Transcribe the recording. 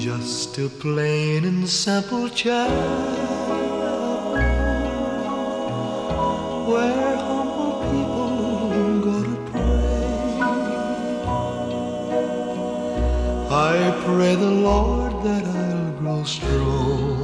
just a plain and simple chapel where humble people go to pray. I pray the Lord that I'll grow strong